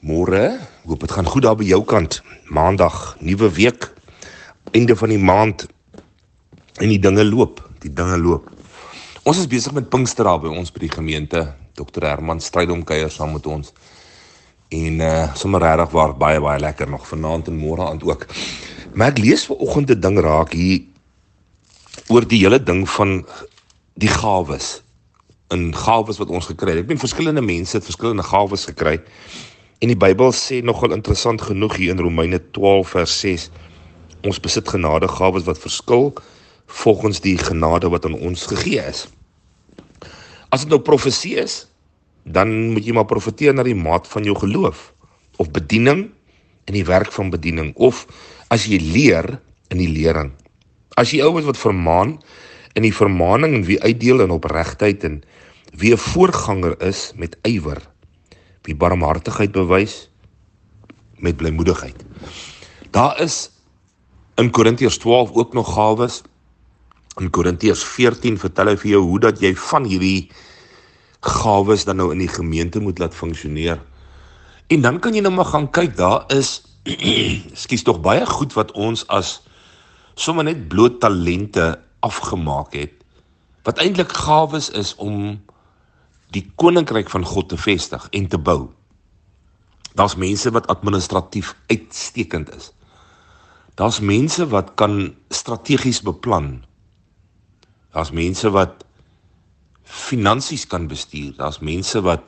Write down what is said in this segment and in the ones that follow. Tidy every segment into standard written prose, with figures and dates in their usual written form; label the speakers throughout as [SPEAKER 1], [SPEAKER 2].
[SPEAKER 1] Môre, hoop het gaan goed daar by jou kant. Maandag, nuwe week, einde van die maand en die dinge loop. Ons is besig met Pinkster daar by ons by die gemeente. Dr. Herman Strydom kuier saam met ons. En sommer regtig waar baie lekker nog vanaand en môre aand ook. Maar ek lees vanoggend 'n ding raak hier oor die hele ding van die gawes. En gawes wat ons gekry het. Ek meen verskillende mense het verskillende gawes gekry. En die Bybel sê nogal interessant genoeg hier in Romeine 12 vers 6, ons besit genadegawes wat verskil volgens die genade wat aan ons gegee is. As dit nou profesie is, dan moet jy maar profeteer na die maat van jou geloof, of bediening in die werk van bediening, of as jy leer in die lering. As jy ouens wat vermaan in die vermaning en wie uitdeel in opregtheid en wie 'n voorganger is met ywer, wie barmhartigheid bewys met blymoedigheid. Daar is in Korintiërs 12 ook nog gawes. In Korintiërs 14 vertel hy vir jou hoe dat jy van hierdie gawes dan nou in die gemeente moet laat funksioneer. En dan kan jy nou maar gaan kyk, daar is tog baie goed wat ons as sommer net bloot talente afgemaak het, wat eintlik gawes is om die koninkryk van God te vestig en te bou. Daar's mense wat administratief uitstekend is. Daar's mense wat kan strategies beplan. Daar's mense wat finansies kan bestuur. Daar's mense wat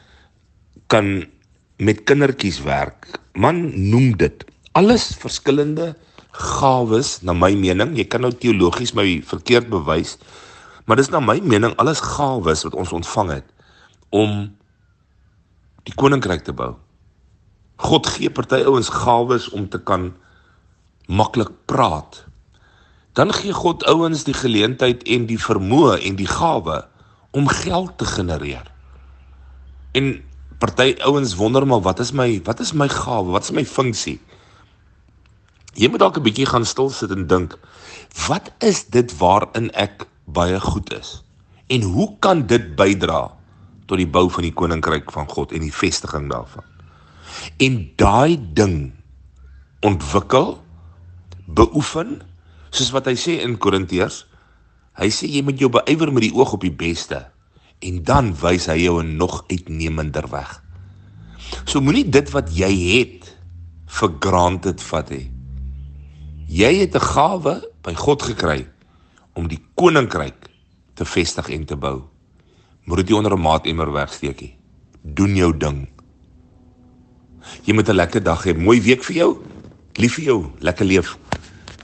[SPEAKER 1] kan met kindertjies werk. Man, noem dit. Alles verskillende gawes, na my mening. Jy kan nou teologies my verkeerd bewys, maar dis na my mening alles gawes wat ons ontvang het om die koninkryk te bou. God gee party ouens gawes om te kan maklik praat. Dan gee God ouens die geleentheid en die vermoë en die gawe om geld te genereer. En party ouens wonder maar, wat is my gawe? Wat is my funksie? Jy moet dalk 'n bietjie gaan stil sit en dink, wat is dit waarin ek baie goed is? En hoe kan dit bydra tot die bou van die koninkryk van God en die vestiging daarvan? En daai ding ontwikkel, beoefen, soos wat hy sê in Korintiërs, hy sê jy moet jou beywer met die oog op die beste, en dan wys hy jou 'n nog uitnemender weg. So moenie dit wat jy het vir granted vat hê. Jy het 'n gawe by God gekry om die koninkryk te vestig en te bou. Moet dit nie onder 'n maatemmer wegsteek nie. Doen jou ding. Jy moet 'n lekker dag hê. Mooi week vir jou. Lief vir jou. Lekker leef.